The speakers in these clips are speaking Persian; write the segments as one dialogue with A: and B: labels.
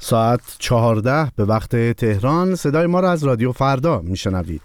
A: ساعت 14 به وقت تهران. صدای ما را از رادیو فردا میشنوید.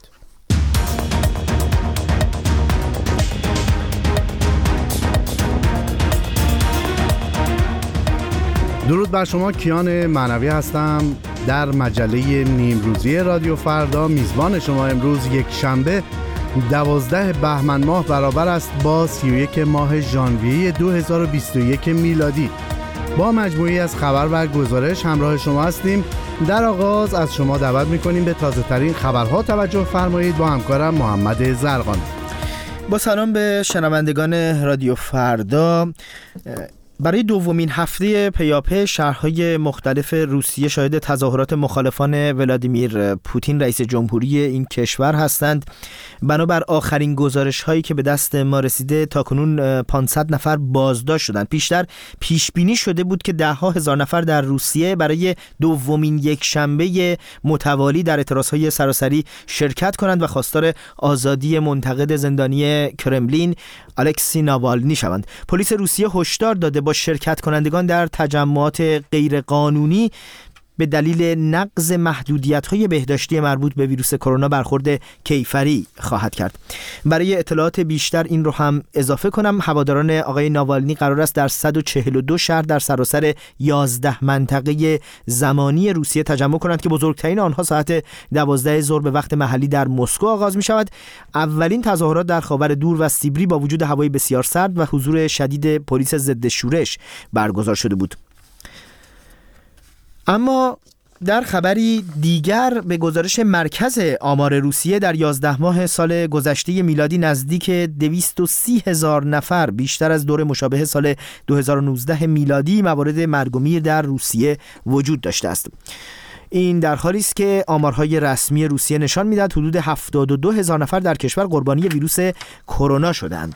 A: درود بر شما، کیان معنوی هستم. در مجله نیمروزی رادیو فردا میزبان شما امروز یک شنبه 12 بهمن ماه برابر است با 31 ماه ژانویه 2021 میلادی. با مجموعی از خبر و گزارش همراه شما هستیم. در آغاز از شما دعوت می‌کنیم به تازه ترین خبرها توجه فرمایید با همکارم محمد زرقانی.
B: با سلام به شنوندگان رادیو فردا. برای دومین هفته پیاپی شهرهای مختلف روسیه شاهد تظاهرات مخالفان ولادیمیر پوتین رئیس جمهوری این کشور هستند. بنابر آخرین گزارش هایی که به دست ما رسیده تاکنون 500 نفر بازداشت شدند. پیشتر پیش بینی شده بود که ده ها هزار نفر در روسیه برای دومین یک شنبه متوالی در اعتراضهای سراسری شرکت کنند و خواستار آزادی منتقد زندانی کرملین الکسی ناوالنی شوند. پلیس روسیه هشدار داده با شرکت کنندگان در تجمعات غیرقانونی به دلیل نقض محدودیت‌های بهداشتی مربوط به ویروس کرونا برخورد کیفری خواهد کرد. برای اطلاعات بیشتر این رو هم اضافه کنم، هواداران آقای ناوالنی قرار است در 142 شهر در سراسر 11 منطقه زمانی روسیه تجمع کنند که بزرگترین آنها ساعت 12 ظهر به وقت محلی در مسکو آغاز می شود. اولین تظاهرات در خاور دور و سیبری با وجود هوای بسیار سرد و حضور شدید پلیس ضد شورش برگزار شده بود. اما در خبری دیگر، به گزارش مرکز آمار روسیه در 11 ماه سال گذشته میلادی نزدیک 230,000 نفر بیشتر از دور مشابه سال 2019 میلادی موارد مرگ و میر در روسیه وجود داشته است. این در حالی است که آمارهای رسمی روسیه نشان می‌دهد حدود 72,000 نفر در کشور قربانی ویروس کرونا شدند.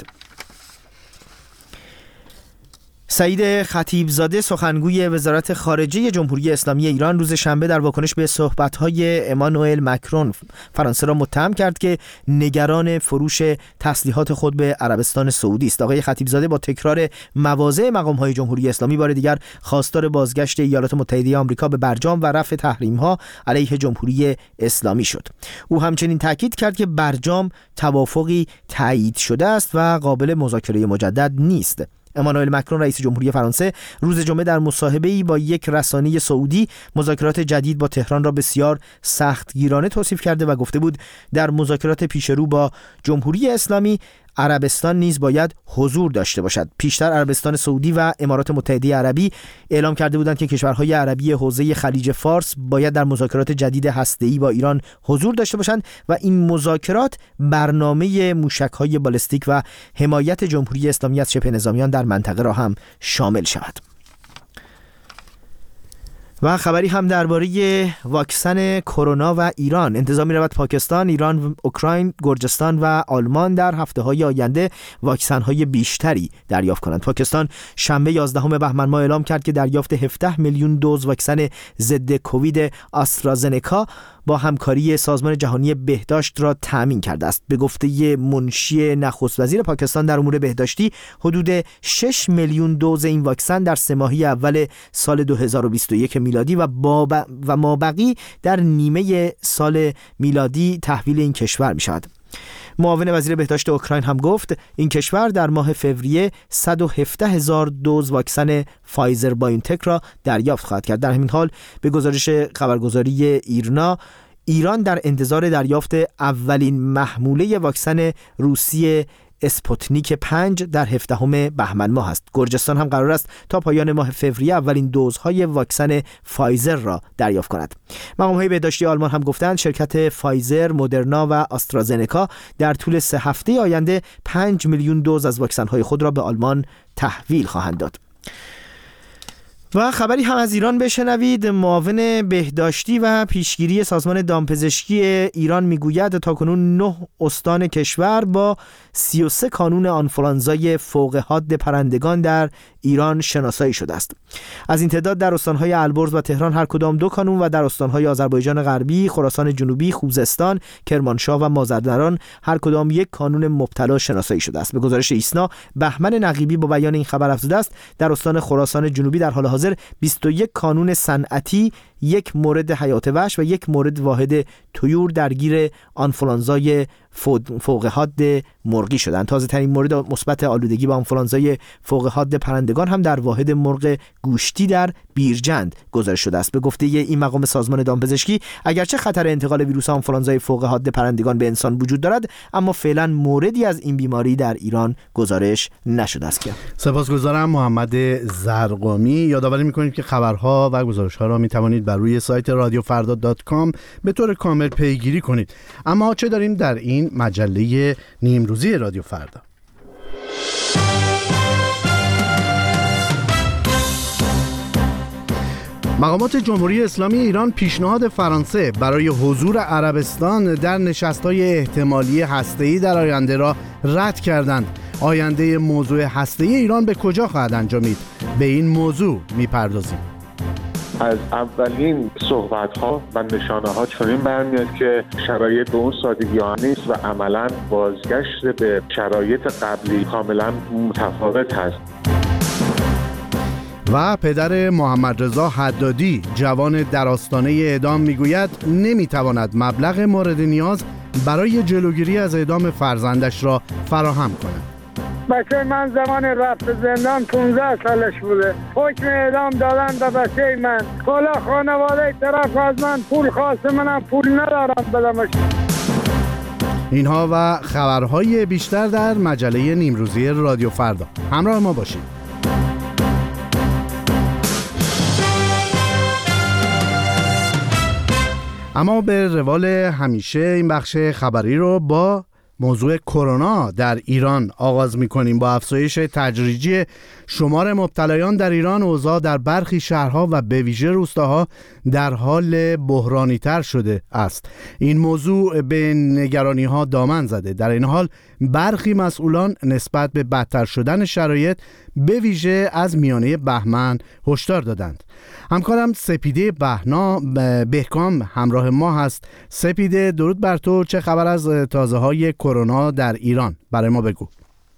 B: سعید خطیبزاده سخنگوی وزارت خارجه جمهوری اسلامی ایران روز شنبه در واکنش به صحبت‌های امانوئل مکرون فرانسه را متهم کرد که نگران فروش تسلیحات خود به عربستان سعودی است. آقای خطیبزاده با تکرار مواضع مقام‌های جمهوری اسلامی بار دیگر خواستار بازگشت ایالات متحده آمریکا به برجام و رفع تحریم‌ها علیه جمهوری اسلامی شد. او همچنین تاکید کرد که برجام توافقی تایید شده است و قابل مذاکره مجدد نیست. امانوئل مکرون رئیس جمهوری فرانسه روز جمعه در مصاحبه‌ای با یک رسانه سعودی مذاکرات جدید با تهران را بسیار سختگیرانه توصیف کرده و گفته بود در مذاکرات پیشرو با جمهوری اسلامی عربستان نیز باید حضور داشته باشد. پیشتر عربستان سعودی و امارات متحده عربی اعلام کرده بودند که کشورهای عربی حوزه خلیج فارس باید در مذاکرات جدید هسته‌ای با ایران حضور داشته باشند و این مذاکرات برنامه موشک‌های بالستیک و حمایت جمهوری اسلامی از شبه نظامیان در منطقه را هم شامل شود. و خبری هم درباره واکسن کرونا و ایران. انتظار می‌رود پاکستان، ایران، اوکراین، گرجستان و آلمان در هفته‌های آینده واکسن‌های بیشتری دریافت کنند. پاکستان شنبه 11 بهمن ماه اعلام کرد که دریافت 17 میلیون دوز واکسن ضد کووید آسترازنکا با همکاری سازمان جهانی بهداشت را تأمین کرده است. به گفته منشی نخست وزیر پاکستان در امور بهداشتی، حدود 6 میلیون دوز این واکسن در سه ماهه اول سال 2021 میلادی و مابقی در نیمه سال میلادی تحویل این کشور می شود. معاون وزیر بهداشت اوکراین هم گفت این کشور در ماه فوریه 117,000 دوز واکسن فایزر بایونتک را دریافت خواهد کرد. در همین حال به گزارش خبرگزاری ایران در انتظار دریافت اولین محموله واکسن روسی اسپوتنیک 5 در 17 بهمن ماه است. گرجستان هم قرار است تا پایان ماه فوریه اولین دوزهای واکسن فایزر را دریافت کند. مقام‌های بهداشتی آلمان هم گفتند شرکت فایزر، مدرنا و آسترازنکا در طول 3 هفته آینده 5 میلیون دوز از واکسن‌های خود را به آلمان تحویل خواهند داد. و خبری هم از ایران بشنوید. معاون بهداشتی و پیشگیری سازمان دامپزشکی ایران میگوید تاکنون 9 استان کشور با 33 کانون آنفولانزای فوق حاد پرندگان در ایران شناسایی شده است. از این تعداد در استانهای البرز و تهران هر کدام 2 کانون و در استانهای آذربایجان غربی، خراسان جنوبی، خوزستان، کرمانشاه و مازندران هر کدام 1 کانون مبتلا شناسایی شده است. به گزارش ایسنا، بهمن نقیبی با بیان این خبر افزوده است در استان خراسان جنوبی در حال حاضر حاضر 21 کانون صنعتی، 1 مورد حیات وحش و 1 مورد واحد طیور درگیر آنفولانزای فوق حاد مرغی شدند. تازه ترین مورد مثبت آلودگی با آنفولانزای فوق حاد پرندگان هم در واحد مرغ گوشتی در بیرجند گزارش شده است. به گفته این مقام سازمان دامپزشکی، اگرچه خطر انتقال ویروس آنفولانزای فوق حاد پرندگان به انسان وجود دارد، اما فعلا موردی از این بیماری در ایران گزارش نشده است.
A: سپاسگزارم محمد زرقامی. یادآوری می‌کنیم که خبرها و گزارش‌ها را می‌توانید بر روی سایت radiofarda.com به طور کامل پیگیری کنید. اما چه داریم در این مجله نیمروزی رادیو فردا؟ مقامات جمهوری اسلامی ایران پیشنهاد فرانسه برای حضور عربستان در نشست‌های احتمالی هسته‌ای در آینده را رد کردند. آینده موضوع هسته‌ای ایران به کجا خواهد انجامید؟ به این موضوع می‌پردازیم.
C: از اولین صحبت‌ها و نشانه‌ها چنین برمیاد که شرایط به اون سادگی ها نیست و عملاً بازگشت به شرایط قبلی کاملاً متفاوت هست.
A: و پدر محمد رضا حدادی، جوان در آستانه اعدام، میگوید نمیتواند مبلغ مورد نیاز برای جلوگیری از اعدام فرزندش را فراهم کند.
D: بچه من زمان رفت زندان 15 سالش بوده. حکم اعدام دادن به بچه من. کلا خانواده طرف از من پول خواسته، منم پول ندارم بدمش.
A: اینها و خبرهای بیشتر در مجله نیمروزی رادیو فردا. همراه ما باشید. اما به روال همیشه این بخش خبری رو با موضوع کرونا در ایران آغاز می‌کنیم. با افزایش تدریجی شمار مبتلایان در ایران، اوضاع در برخی شهرها و به ویژه روستاها در حال بحرانی‌تر شده است. این موضوع به نگرانی‌ها دامن زده. در این حال برخی مسئولان نسبت به بدتر شدن شرایط به ویژه از میانه بهمن هشدار دادند. همکارم سپیده بهکام همراه ما هست. سپیده، درود بر تو. چه خبر از تازه‌های کرونا در ایران؟ برای ما بگو.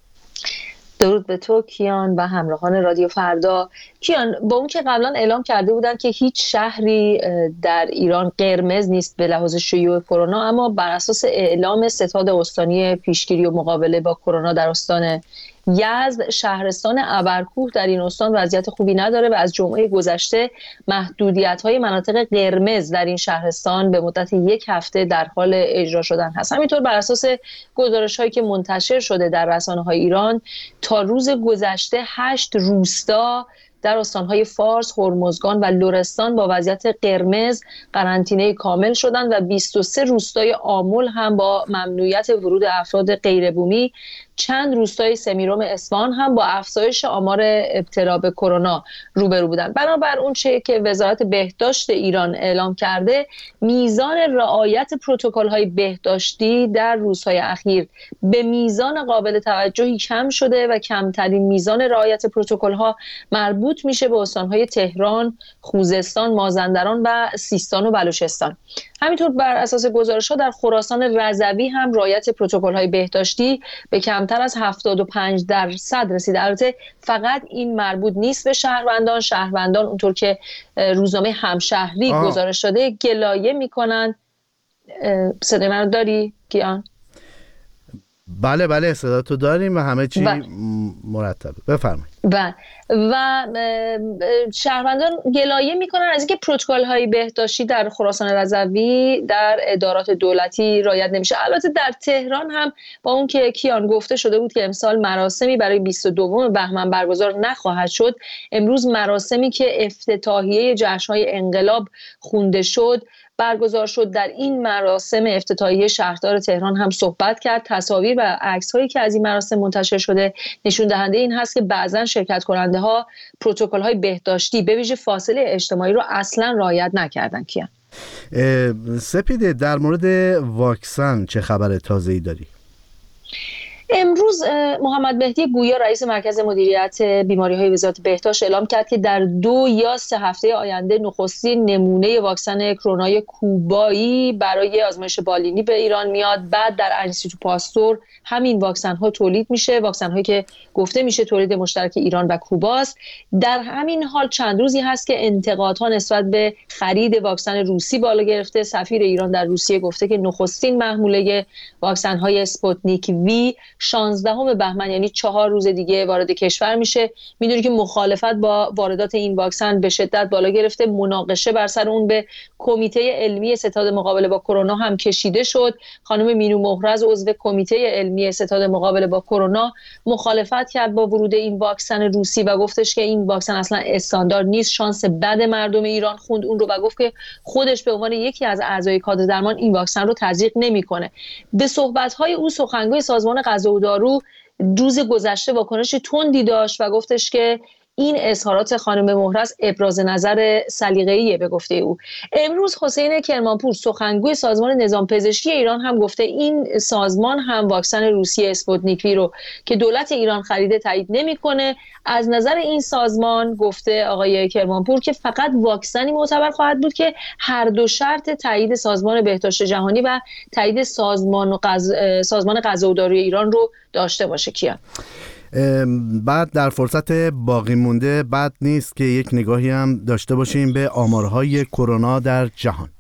E: درود به تو کیان و همراهان رادیو فردا. کیان، با اون که قبلا اعلام کرده بودن که هیچ شهری در ایران قرمز نیست به لحاظ شیوع کرونا، اما بر اساس اعلام ستاد استانی پیشگیری و مقابله با کرونا در استان یزد، شهرستان ابرکوه در این استان وضعیت خوبی نداره و از جمعه گذشته محدودیت‌های مناطق قرمز در این شهرستان به مدت 1 هفته در حال اجرا شدن هست. همینطور بر اساس گزارش‌هایی که منتشر شده در رسانه‌های ایران، تا روز گذشته 8 روستا در استانهای فارس، هرمزگان و لرستان با وضعیت قرمز قرنطینه کامل شدند و 23 روستای آمل هم با ممنوعیت ورود افراد غیربومی. چند روستای سمیرام اصفهان هم با افزایش آمار ابتلا به کرونا روبرو بودند. بنابر اون چه که وزارت بهداشت ایران اعلام کرده، میزان رعایت پروتکل‌های بهداشتی در روزهای اخیر به میزان قابل توجهی کم شده و کمترین میزان رعایت پروتکل‌ها مربوط میشه به استان‌های تهران، خوزستان، مازندران و سیستان و بلوچستان. همینطور بر اساس گزارش‌ها در خراسان رضوی هم رعایت پروتکل‌های بهداشتی به کمتر از 75% رسیده. البته فقط این مربوط نیست به شهروندان اونطور که روزنامه همشهری گزارش داده گلایه میکنن. صدای من رو داری کیان؟
A: بله صدا تو داریم و همه چی مرتبه. بفرمایید.
E: و شهروندان گلایه میکنن از اینکه پروتکل‌های بهداشتی در خراسان رضوی در ادارات دولتی رعایت نمیشه. البته در تهران هم با اون که کیان گفته شده بود که امسال مراسمی برای 22 بهمن برگزار نخواهد شد، امروز مراسمی که افتتاحیه جشن‌های انقلاب خونده شد برگزار شد. در این مراسم افتتاحیه شهردار تهران هم صحبت کرد. تصاویر و عکس‌هایی که از این مراسم منتشر شده نشون دهنده این هست که بعضن شرکت کننده ها پروتکل‌های بهداشتی به ویژه فاصله اجتماعی رو اصلا رعایت نکردن. کیان؟
A: سپیده، در مورد واکسن چه خبر تازه‌ای داری؟
E: امروز امروز محمد مهدی گویا رئیس مرکز مدیریت بیماری‌های وزارت بهداشت اعلام کرد که در 2 یا 3 هفته آینده نخستین نمونه واکسن کرونای کوبایی برای آزمایش بالینی به ایران میاد. بعد در انستیتو پاستور همین واکسن ها تولید میشه، واکسن هایی که گفته میشه تولید مشترک ایران و کوباست. در همین حال چند روزی هست که انتقادها نسبت به خرید واکسن روسی بالا گرفته. سفیر ایران در روسیه گفته که نخستین محموله واکسن های اسپوتنیک وی 16 بهمن یعنی 4 روز دیگه وارد کشور میشه. میدونی که مخالفت با واردات این واکسن به شدت بالا گرفته. مناقشه بر سر اون به کمیته علمی ستاد مقابله با کرونا هم کشیده شد. خانم مینو مهرز عضو کمیته علمی ستاد مقابله با کرونا مخالفت کرد با ورود این واکسن روسی و گفتش که این واکسن اصلا استاندارد نیست، شانس بد مردم ایران خوند اون رو و گفت که خودش به عنوان یکی از اعضای کادر درمان این واکسن رو تزریق نمیکنه. به صحبت‌های او سخنگوی سازمان غذا و دارو روز گذشته واکنش تندی داشت و گفتش که این اظهارات خانم مهرز ابراز نظر سلیقه‌ایه به گفته او. امروز حسین کرمانپور سخنگوی سازمان نظام پزشکی ایران هم گفته این سازمان هم واکسن روسی اسپوتنیک وی رو که دولت ایران خریده تایید نمی‌کنه. از نظر این سازمان گفته آقای کرمانپور که فقط واکسنی معتبر خواهد بود که هر دو شرط تایید سازمان بهداشت جهانی و تایید سازمان غذا و داروی ایران رو داشته باشه. کیان
A: بعد در فرصت باقی مونده بد نیست که یک نگاهی هم داشته باشیم به آمارهای کرونا در جهان.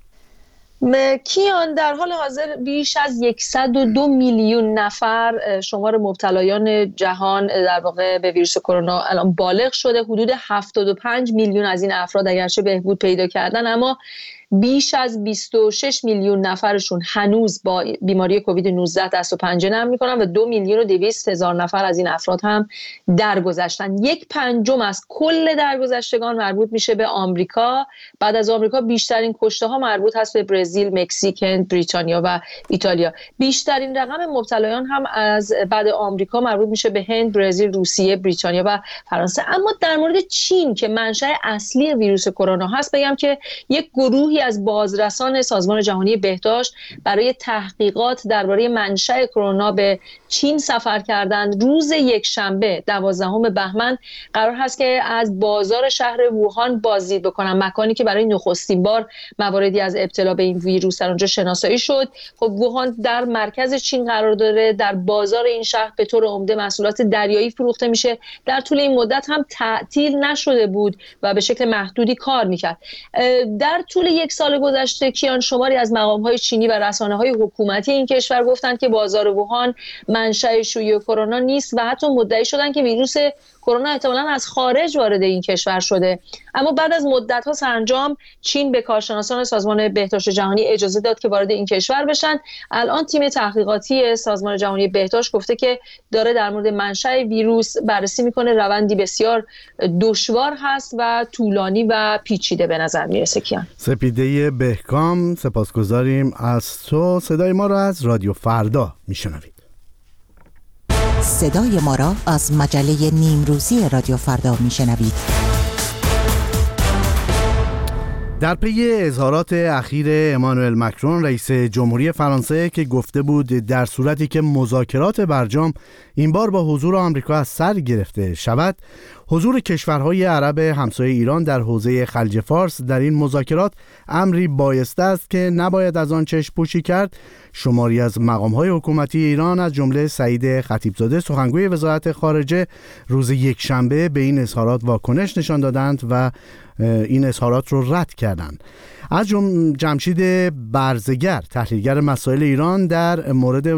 E: کیان در حال حاضر بیش از 102 میلیون نفر شمار مبتلایان جهان در واقع به ویروس کرونا الان بالغ شده. حدود 75 میلیون از این افراد اگرچه بهبود پیدا کردن اما بیش از 26 میلیون نفرشون هنوز با بیماری کووید 19 دست و پنجه نرم میکنن و 2,200,000 نفر از این افراد هم درگذشتن. 1/5 از کل درگذشتگان مربوط میشه به آمریکا. بعد از آمریکا بیشترین کشته ها مربوط هست به برزیل، مکزیک، بریتانیا و ایتالیا. بیشترین رقم مبتلایان هم از بعد آمریکا مربوط میشه به هند، برزیل، روسیه، بریتانیا و فرانسه. اما در مورد چین که منشأ اصلی ویروس کرونا هست بگم که یک گروهی از بازرسان سازمان جهانی بهداشت برای تحقیقات درباره منشأ کرونا به چین سفر کردند. روز یکشنبه 12 بهمن قرار هست که از بازار شهر ووهان بازدید بکنن، مکانی که برای نخستین بار مواردی از ابتلا به این ویروس در اونجا شناسایی شد. خب ووهان در مرکز چین قرار داره. در بازار این شهر به طور عمده محصولات دریایی فروخته میشه. در طول این مدت هم تعطیل نشده بود و به شکل محدودی کار میکرد. در طول یک سال گذشته کیان شماری از مقام‌های چینی و رسانه‌های حکومتی این کشور گفتند که بازار ووهان منشأ شیوع کرونا نیست و حتی مدعی شدند که ویروس کرونا احتمالاً از خارج وارد این کشور شده. اما بعد از مدت‌ها سرانجام چین به کارشناسان سازمان بهداشت جهانی اجازه داد که وارد این کشور بشن. الان تیم تحقیقاتی سازمان جهانی بهداشت گفته که داره در مورد منشأ ویروس بررسی میکنه. روندی بسیار دشوار هست و طولانی و پیچیده به نظر میرسه. کیان
A: سپیده بهکام، سپاسگزاریم از تو. صدای ما را از رادیو فردا میشنوید.
F: صدای ما را از مجله نیمروزی رادیو فردا میشنوید.
A: در پی اظهارات اخیر امانوئل مکرون رئیس جمهوری فرانسه که گفته بود در صورتی که مذاکرات برجام این بار با حضور آمریکا از سر گرفته شود، حضور کشورهای عرب همسایه ایران در حوزه خلیج فارس در این مذاکرات امری بایسته است که نباید از آن چشم پوشی کرد، شماری از مقام‌های حکومتی ایران از جمله سعید خطیبزاده سخنگوی وزارت خارجه روز یکشنبه به این اظهارات واکنش نشان دادند و این اظهارات رو رد کردند. از جمشید برزگر تحلیلگر مسائل ایران در مورد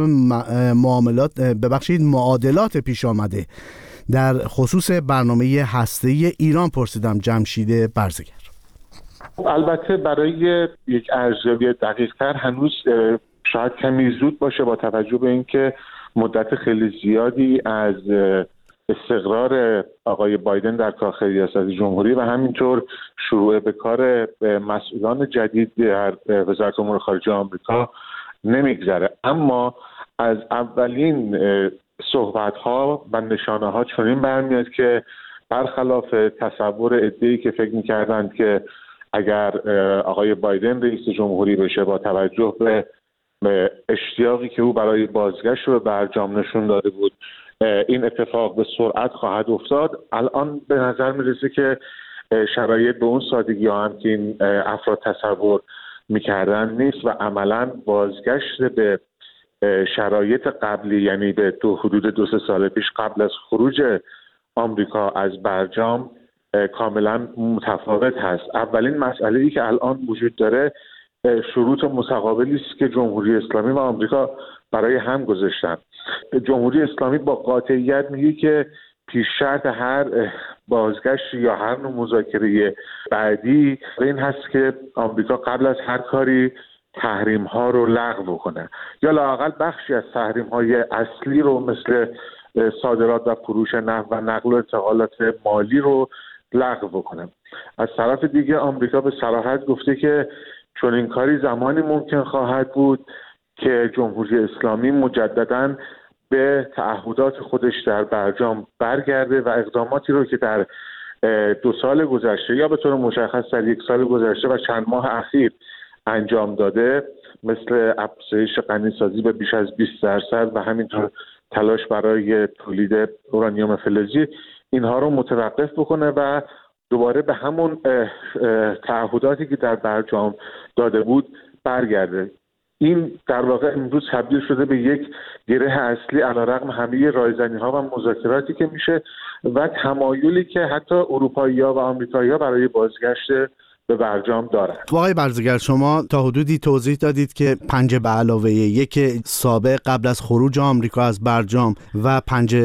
A: معادلات پیش آمده در خصوص برنامه هسته‌ای ایران پرسیدم. جمشید برزگر:
C: البته برای یک ارزیابی دقیق‌تر هنوز شاید کمی زود باشه با توجه به اینکه مدت خیلی زیادی از استقرار آقای بایدن در کاخ ریاست جمهوری و همینطور شروع به کار مسئولان جدید در وزارت امور خارجه آمریکا نمیگذره. اما از اولین صحبت‌ها و نشانه‌ها چنین برمیاد که برخلاف تصور عده‌ای که فکر می‌کردند که اگر آقای بایدن رئیس جمهوری بشه با توجه به اشتیاقی که او برای بازگشت رو به برجام نشون داده بود این اتفاق به سرعت خواهد افتاد. الان به نظر میرسه که شرایط به اون سادگی هم که این افراد تصور میکردن نیست و عملا بازگشت به شرایط قبلی، یعنی به حدود 2-3 سال پیش قبل از خروج آمریکا از برجام، کاملا متفاوت هست. اولین مسئله‌ای که الان وجود داره شروط متقابلی است که جمهوری اسلامی و آمریکا برای هم گذاشتن. جمهوری اسلامی با قاطعیت میگه که پیش شرط هر بازگشت یا هر نوع مذاکره بعدی این هست که آمریکا قبل از هر کاری تحریم ها رو لغو کنه یا لااقل بخشی از تحریم های اصلی رو مثل صادرات و فروش نفت و نقل و انتقالات مالی رو لغو کنه. از طرف دیگه آمریکا به صراحت گفته که چون این کاری زمانی ممکن خواهد بود که جمهوری اسلامی مجدداً به تعهدات خودش در برجام برگرده و اقداماتی رو که در 2 سال گذشته یا به طور مشخص در 1 سال گذشته و چند ماه اخیر انجام داده، مثل افزایش غنیسازی به بیش از 20% و همینطور تلاش برای تولید اورانیوم فلزی، اینها رو متوقف بکنه و دوباره به همون تعهداتی که در برجام داده بود برگرده. این در واقع امروز تبدیل شده به یک گره اصلی علیرغم همه رایزنی‌ها و مذاکراتی که میشه و تمایلی که حتی اروپایی‌ها و آمریکایی‌ها برای بازگشت به برجام دارند.
A: آقای برزگر، شما تا حدودی توضیح دادید که 5+1 سابق قبل از خروج آمریکا از برجام و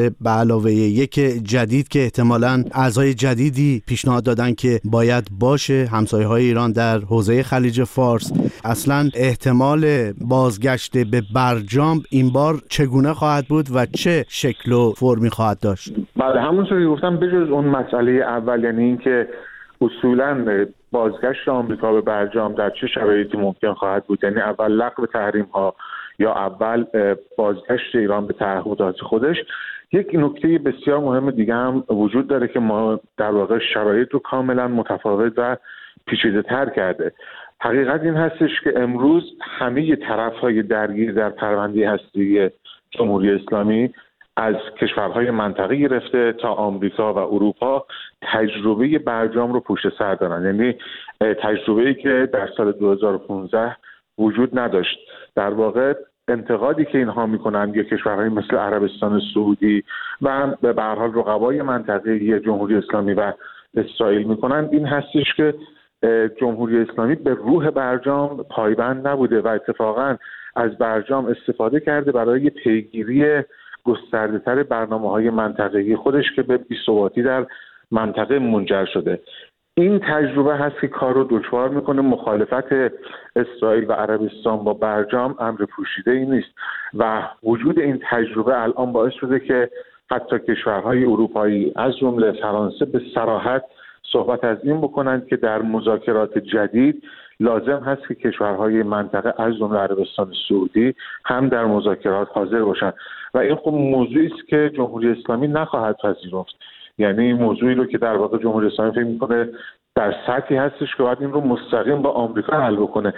A: 5+1 جدید که احتمالاً اعضای جدیدی پیشنهاد دادن که باید باشه، همسایه‌های ایران در حوزه خلیج فارس. اصلاً احتمال بازگشت به برجام این بار چگونه خواهد بود و چه شکل و فرمی خواهد داشت؟
C: بله، همونطور که گفتم بجز اون مسئله اول، یعنی اینکه اصولاً بازگشت آمریکا به برجام در چه شرایطی ممکن خواهد بود، یعنی اول لغو تحریم ها یا اول بازگشت ایران به تعهدات خودش، یک نکته بسیار مهم دیگه هم وجود داره که ما در واقع شرایط رو کاملا متفاوت و پیچیده تر کرده. حقیقت این هستش که امروز همه طرف‌های درگیر در پرونده هسته‌ای جمهوری اسلامی از کشورهای منطقه گرفته تا آمریکا و اروپا تجربه برجام رو پشت سر دارن، یعنی تجربه‌ای که در سال 2015 وجود نداشت. در واقع انتقادی که اینها میکنن یا کشورهای مثل عربستان سعودی و به هر حال رقبای منطقه‌ای جمهوری اسلامی و اسرائیل میکنن این هستش که جمهوری اسلامی به روح برجام پایبند نبوده و اتفاقا از برجام استفاده کرده برای پیگیری گسترده‌تر برنامه‌های منطقه‌ای خودش که به بی‌ثباتی در منطقه منجر شده. این تجربه هست که کار رو دشوار میکنه. مخالفت اسرائیل و عربستان با برجام امر پوشیده‌ای نیست و وجود این تجربه الان باعث شده که حتی کشورهای اروپایی از جمله فرانسه به صراحت صحبت از این بکنند که در مذاکرات جدید لازم هست که کشورهای منطقه از جمله عربستان سعودی هم در مذاکرات حاضر باشند و این خب موضوعی است که جمهوری اسلامی نخواهد پذیرفت. یعنی موضوعی رو که در واقع جمهوری اسلامی فکر می‌کنه در سطحی هستش که باید این رو مستقیم با آمریکا حل بکنه.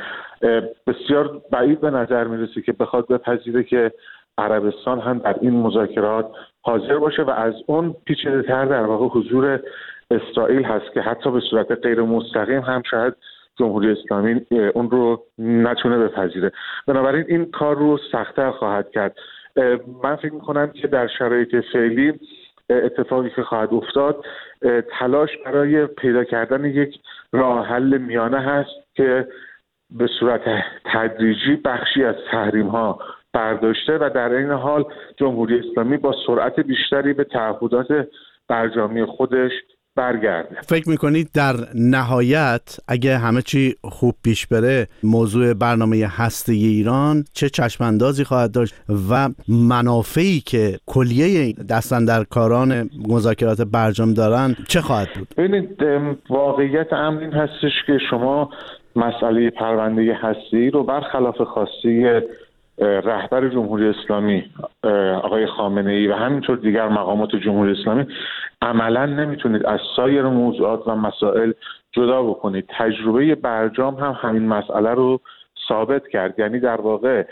C: بسیار بعید به نظر میرسه که بخواد بپذیره که عربستان هم در این مذاکرات حاضر باشه و از اون پیچیده‌تر در واقع حضور اسرائیل هست که حتی به صورت غیر مستقیم هم شاید جمهوری اسلامی اون رو نتونه بپذیره. بنابراین این کار رو سخت‌تر خواهد کرد. من فکر می‌کنم که در شرایط فعلی اتفاقی که خواهد افتاد تلاش برای پیدا کردن یک راه حل میانه هست که به صورت تدریجی بخشی از تحریم‌ها برداشته و در این حال جمهوری اسلامی با سرعت بیشتری به تعهدات برجامی خودش برگرده.
A: فکر میکنید در نهایت اگه همه چی خوب پیش بره موضوع برنامه هسته‌ای ایران چه چشماندازی خواهد داشت و منافعی که کلیه دستاندرکاران مذاکرات برجام دارن چه خواهد بود؟
C: ببینید واقعیت امر این هستش که شما مسئله پرونده هسته‌ای رو برخلاف خواسته رهبر جمهوری اسلامی آقای خامنه‌ای و همینطور دیگر مقامات جمهوری اسلامی عملا نمیتونید از سایر موضوعات و مسائل جدا بکنید. تجربه برجام هم همین مسئله رو ثابت کرد. یعنی در واقع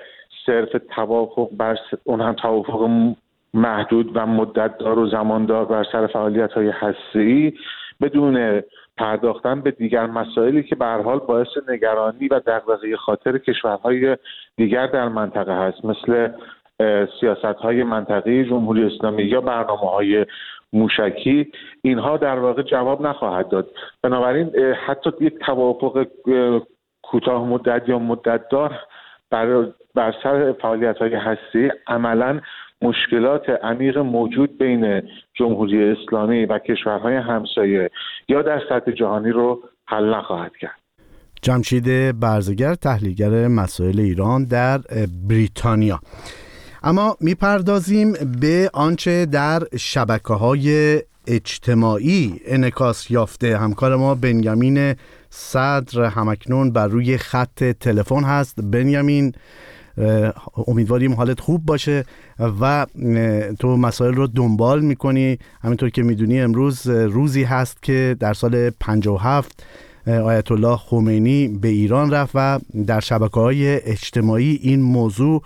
C: صرف توافق بر اون هم توافق محدود و مدتدار و زماندار بر سر فعالیت‌های هسته‌ای، بدون پرداختن به دیگر مسائلی که به هر حال باعث نگرانی و دغدغه خاطر کشورهای دیگر در منطقه هست، مثل سیاست‌های منطقه‌ای جمهوری اسلامی یا برنامه‌های موشکی، اینها در واقع جواب نخواهد داد. بنابراین حتی یک توافق کوتاه مدت یا مدتدار بر سر فعالیت‌های هسته‌ای عملاً مشکلات عمیق موجود بین جمهوری اسلامی و کشورهای همسایه یا در سطح جهانی رو حل نخواهد کرد.
A: جمشید برزگر، تحلیلگر مسائل ایران در بریتانیا. اما میپردازیم به آنچه در شبکه‌های اجتماعی انعکاس یافته. همکار ما بنیامین صدر همکنون بر روی خط تلفن هست. بنیامین، امیدواریم حالت خوب باشه و تو مسائل رو دنبال میکنی. همینطور که میدونی امروز روزی هست که در سال 57 آیت الله خمینی به ایران رفت و در شبکه‌های اجتماعی این موضوع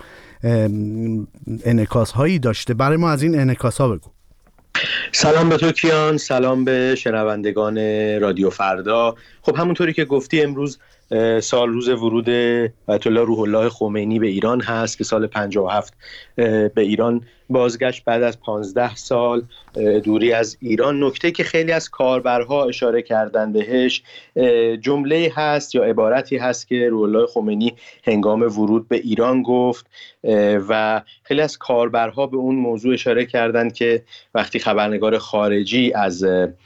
A: انعکاس هایی داشته. برای ما از این انعکاس ها بگو.
G: سلام به تو کیان، سلام به شنوندگان رادیو فردا. خب همونطوری که گفتی امروز روز ورود آیت الله روح الله خمینی به ایران هست که سال 57 به ایران بازگشت بعد از 15 سال دوری از ایران. نکته که خیلی از کاربرها اشاره کردن بهش جمله هست یا عبارتی هست که روح الله خمینی هنگام ورود به ایران گفت و خیلی از کاربرها به اون موضوع اشاره کردن که وقتی خبرنگار خارجی از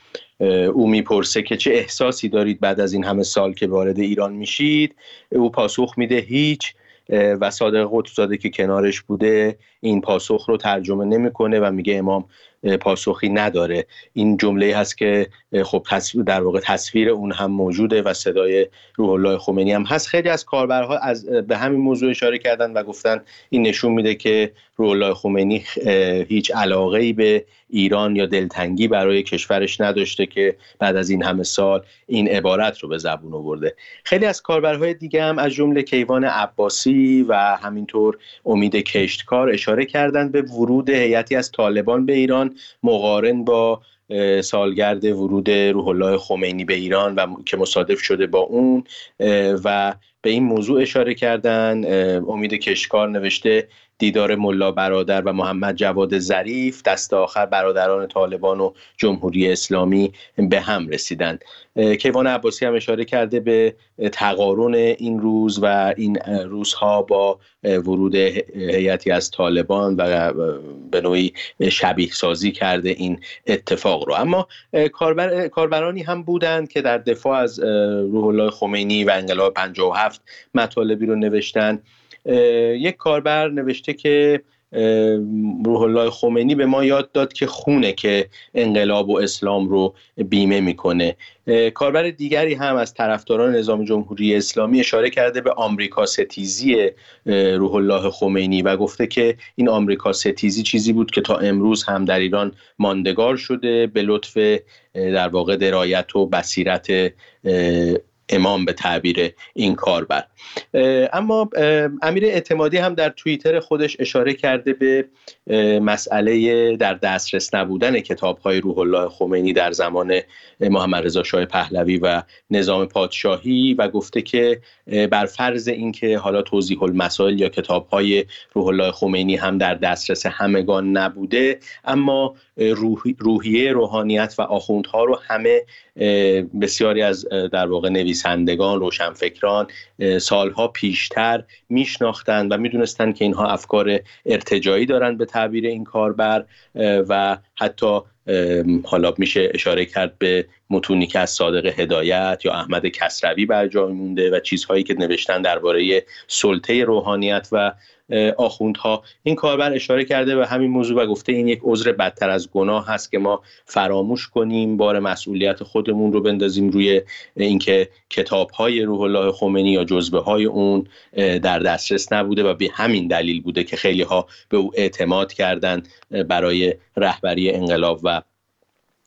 G: او میپرسه که چه احساسی دارید بعد از این همه سال که وارد ایران میشید، او پاسخ میده هیچ، و صادق قطب‌زاده که کنارش بوده این پاسخ رو ترجمه نمیکنه و میگه امام پاسخی نداره. این جمله هست که خب در واقع تصویر اون هم موجوده و صدای روح الله خمینی هم هست. خیلی از کاربرها به همین موضوع اشاره کردن و گفتن این نشون میده که روح الله خمینی هیچ علاقه‌ای به ایران یا دلتنگی برای کشورش نداشته که بعد از این همه سال این عبارت رو به زبون آورده. خیلی از کاربرهای دیگه هم از جمله کیوان عباسی و همینطور امید کشتکار اشاره کردند به ورود هیئتی از طالبان به ایران مقارن با سالگرد ورود روح الله خمینی به ایران و که مصادف شده با اون و به این موضوع اشاره کردن. امید کشتکار نوشته دیدار ملا برادر و محمد جواد ظریف دست آخر برادران طالبان و جمهوری اسلامی به هم رسیدند. کیوان عباسی هم اشاره کرده به تقارن این روز و این روزها با ورود هیئتی از طالبان و به نوعی شبیه سازی کرده این اتفاق رو. اما کاربرانی هم بودند که در دفاع از روح الله خمینی و انقلاب 57 مطالبی رو نوشتن. یک کاربر نوشته که روح الله خمینی به ما یاد داد که خونه که انقلاب و اسلام رو بیمه میکنه. کاربر دیگری هم از طرفداران نظام جمهوری اسلامی اشاره کرده به آمریکا ستیزی روح الله خمینی و گفته که این آمریکا ستیزی چیزی بود که تا امروز هم در ایران ماندگار شده به لطف در واقع درایت و بصیرت امام به تعبیر این کاربر. اما امیر اعتمادی هم در توییتر خودش اشاره کرده به مسئله در دسترس نبودن کتاب‌های روح الله خمینی در زمان محمد رضا شاه پهلوی و نظام پادشاهی و گفته که بر فرض اینکه حالا توضیح المسائل یا کتاب‌های روح الله خمینی هم در دسترس همگان نبوده، اما روحیه روحانیت و آخوندها رو همه بسیاری از در واقع نویسندگان روشنفکران سالها پیشتر میشناختند و میدونستن که اینها افکار ارتجاعی دارن به تعبیر این کاربر و حتی حالا میشه اشاره کرد به متونی که از صادق هدایت یا احمد کسروی بر جای مونده و چیزهایی که نوشتن درباره سلطه روحانیت و آخوندها. این کاربر اشاره کرده به همین موضوع و گفته این یک عذر بدتر از گناه هست که ما فراموش کنیم، بار مسئولیت خودمون رو بندازیم روی اینکه کتاب‌های روح الله خمینی یا جزوه‌های اون در دسترس نبوده و به همین دلیل بوده که خیلی‌ها به او اعتماد کردند برای رهبری انقلاب و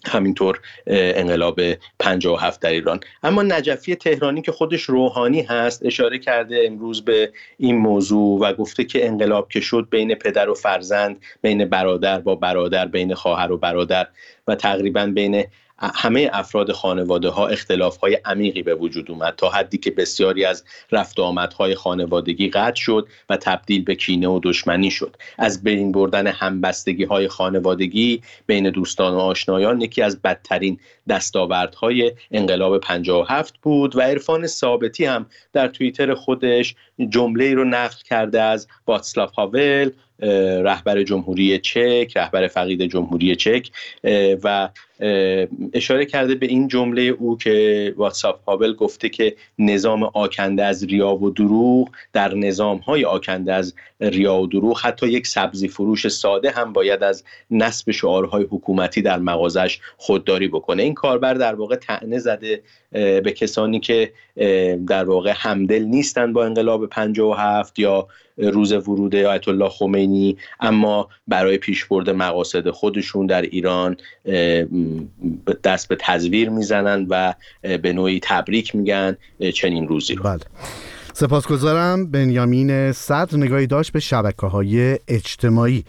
G: همینطور انقلاب 57 در ایران. اما نجفی تهرانی که خودش روحانی هست اشاره کرده امروز به این موضوع و گفته که انقلاب که شد بین پدر و فرزند، بین برادر با برادر، بین خواهر و برادر و تقریبا بین همه افراد خانواده ها اختلاف های عمیقی به وجود اومد، تا حدی که بسیاری از رفت و آمدهای خانوادگی قطع شد و تبدیل به کینه و دشمنی شد. از بین بردن همبستگی های خانوادگی بین دوستان و آشنایان یکی از بدترین دستاوردهای انقلاب 57 بود. و عرفان ثابتی هم در توییتر خودش جمله‌ای رو نقل کرده از واعتسلاو هاول، رهبر جمهوری چک، رهبر فقید جمهوری چک، و اشاره کرده به این جمله او که واعتسلاو هاول گفته که نظام آکنده از ریا و دروغ، در نظام‌های آکنده از ریا و دروغ حتی یک سبزی فروش ساده هم باید از نصب شعارهای حکومتی در مغازش خودداری بکنه. این کاربر در واقع طعنه زده به کسانی که در واقع همدل نیستن با انقلاب 57 یا روز ورود آیت الله خمینی، اما برای پیشبرد مقاصد خودشون در ایران دست به تزویر میزنن و به نوعی تبریک میگن چنین روزی رو.
A: بله. سپاسگزارم. بنیامین صدر نگاهی داشت به شبکه‌های اجتماعی.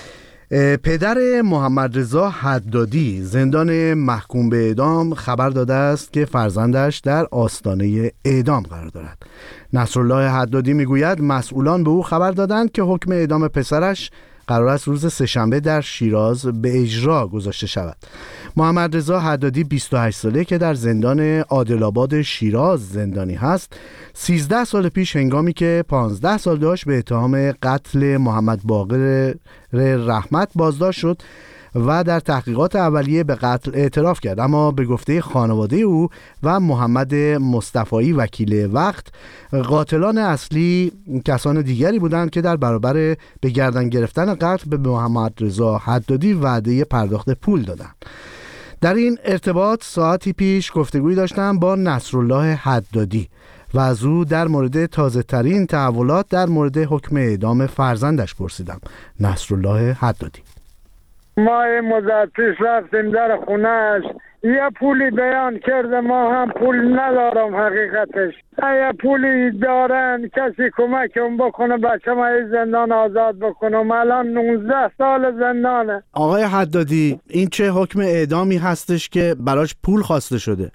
A: پدر محمد رضا حدادی زندان محکوم به اعدام خبر داده است که فرزندش در آستانه اعدام قرار دارد. نصرالله حدادی میگوید مسئولان به او خبر دادند که حکم اعدام پسرش قرار است روز سه‌شنبه در شیراز به اجرا گذاشته شود. محمد رضا حدادی 28 ساله که در زندان عادل‌آباد شیراز زندانی هست، 13 سال پیش هنگامی که 15 سال داشت به اتهام قتل محمد باقر رحمت بازداشت شد و در تحقیقات اولیه به قتل اعتراف کرد، اما به گفته خانواده او و محمد مصطفی وکیل وقت، قاتلان اصلی کسان دیگری بودند که در برابر به گردن گرفتن قتل به محمد رضا حدادی وعده پرداخت پول دادند. در این ارتباط ساعتی پیش گفتگویی داشتم با نصرالله حدادی و از او در مورد تازه ترین تحولات در مورد حکم اعدام فرزندش پرسیدم. نصرالله حدادی:
D: ما مدت پیش رفتیم در خونهش، یه پولی بیان کرده، ما هم پول ندارم حقیقتش. یه پولی دارن کسی کمکم بکنه بچه ما از زندان آزاد بکنم. الان 19 سال زندانه.
A: آقای حدادی، این چه حکم اعدامی هستش که براش پول خواسته شده؟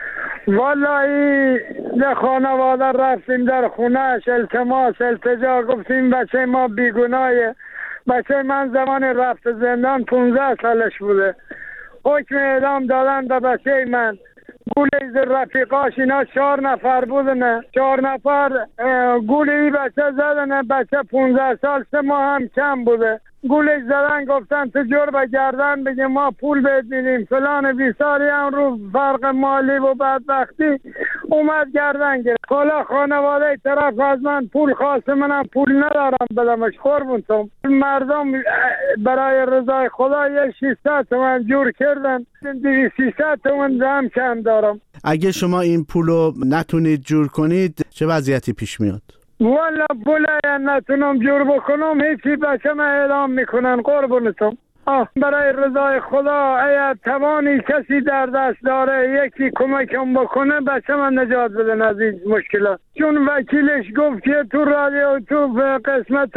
D: والله در خانواده رفتیم در خونهش، التجا گفتیم بچه ما بیگناهه. بچه من زمان رفت زندان 15 سالش بوده. حکم اعدام دادن به بچه من. گوله رفیقاش اینا 4 نفر بودن، 4 نفر گوله بچه زدن. بچه 15 سال 3 ماه هم کم بوده. گولش زدن، گفتن تو جور به گردن بگه ما پول بهت میدیم فلان بیساری. هم رو فرق مالی و بدبختی اومد گردن گرفت. حالا خانواده طرف از من پول خواست، منم پول ندارم بدمش. قربونتم مردم برای رضای خدا 600 تومن جور کردن، 300 تومن هم کم دارم.
A: اگه شما این پولو نتونید جور کنید چه وضعیتی پیش میاد؟
D: والا پوله نتونم جور بکنم، هیچی بچه من اعلام میکنن. قربونتم برای رضای خدا اگر توانی کسی در دست داره یکی کمکم بکنه بچه من نجات بدن از این مشکلات. چون وکیلش گفت که تو رادیو تو قسمت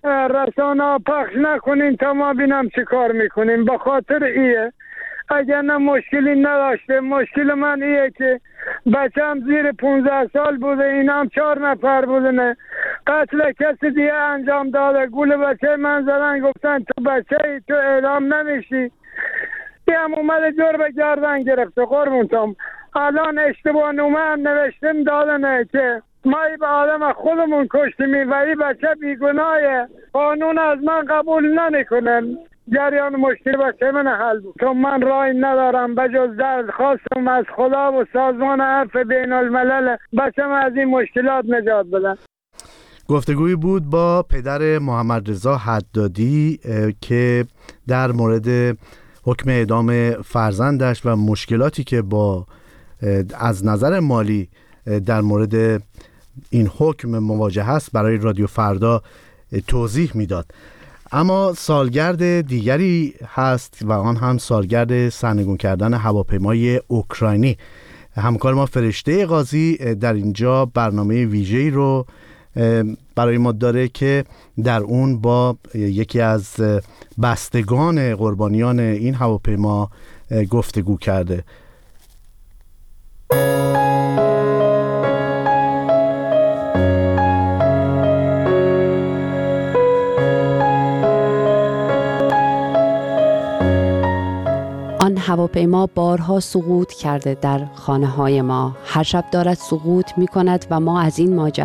D: رسانه پخش نکنین تا ما بینم چی کار میکنیم. به خاطر ایه اگر نه مشکلی نداشته. مشکل من ایه که بچم زیر 15 سال بوده، این هم 4 نفر بودن. قتل کسی دیگه انجام داده. گول بچه من زدن، گفتن تو بچه تو اعدام نمیشی. یه هم اومده جور به گردن گرفته. قربونتم الان اشتباه نومه نوشتم دادنه که ما به آدم خودمون کشتیمی و این بچه بیگناهه. قانون از من قبول نمیکنن. جریان مشکل بچه من حل بود. چون من رای ندارم بجز درخواستم از خدا و سازمان عفو بین الملل بچه من از این مشکلات نجات بدن.
A: گفتگویی بود با پدر محمد رضا حدادی که در مورد حکم اعدام فرزندش و مشکلاتی که با از نظر مالی در مورد این حکم مواجه است برای رادیو فردا توضیح میداد. اما سالگرد دیگری هست و آن هم سالگرد سرنگون کردن هواپیمای اوکراینی. همکار ما فرشته قاضی در اینجا برنامه ویژه‌ای رو برای ما داره که در اون با یکی از بستگان قربانیان این هواپیما گفتگو کرده.
H: آن هواپیما بارها سقوط کرده در خانه‌های ما. هر شب دارد سقوط می‌کند و ما از این ماجرا